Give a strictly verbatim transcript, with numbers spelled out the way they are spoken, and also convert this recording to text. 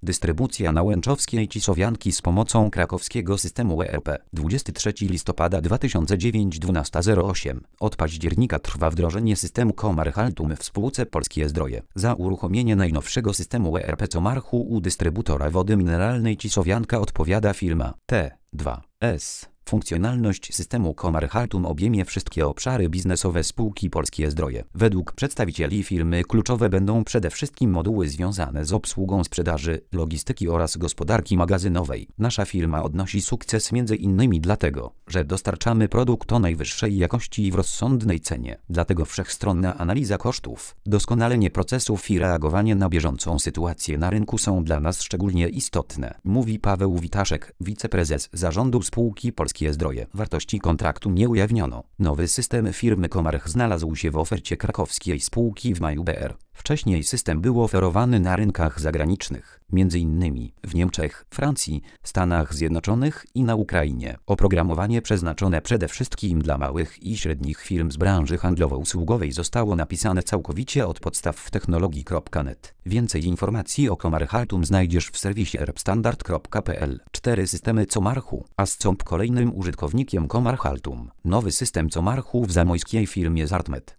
Dystrybucja na Łęczowskiej Cisowianki z pomocą krakowskiego systemu E R P. dwudziestego trzeciego listopada dwa tysiące dziewiątego, dwunasta zero osiem. Od października trwa wdrożenie systemu Comarch-Altum w spółce Polskie Zdroje. Za uruchomienie najnowszego systemu E R P Comarchu u dystrybutora wody mineralnej Cisowianka odpowiada firma T dwa S. Funkcjonalność systemu Comarch-Altum objęmie wszystkie obszary biznesowe spółki Polskie Zdroje. Według przedstawicieli firmy kluczowe będą przede wszystkim moduły związane z obsługą sprzedaży, logistyki oraz gospodarki magazynowej. Nasza firma odnosi sukces między innymi dlatego, że dostarczamy produkt o najwyższej jakości i w rozsądnej cenie. Dlatego wszechstronna analiza kosztów, doskonalenie procesów i reagowanie na bieżącą sytuację na rynku są dla nas szczególnie istotne, mówi Paweł Witaszek, wiceprezes zarządu spółki Polskie Zdroje. Wartości kontraktu nie ujawniono. Nowy system firmy Comarch znalazł się w ofercie krakowskiej spółki w maju B R. Wcześniej system był oferowany na rynkach zagranicznych, między innymi w Niemczech, Francji, Stanach Zjednoczonych i na Ukrainie. Oprogramowanie przeznaczone przede wszystkim dla małych i średnich firm z branży handlowo-usługowej zostało napisane całkowicie od podstaw w technologii kropka net. Więcej informacji o Comarch-Altum znajdziesz w serwisie erbstandard kropka p l. Cztery systemy Comarchu, a Scomp kolejnym użytkownikiem Comarch-Altum. Nowy system Comarchu w zamojskiej firmie Zartmet.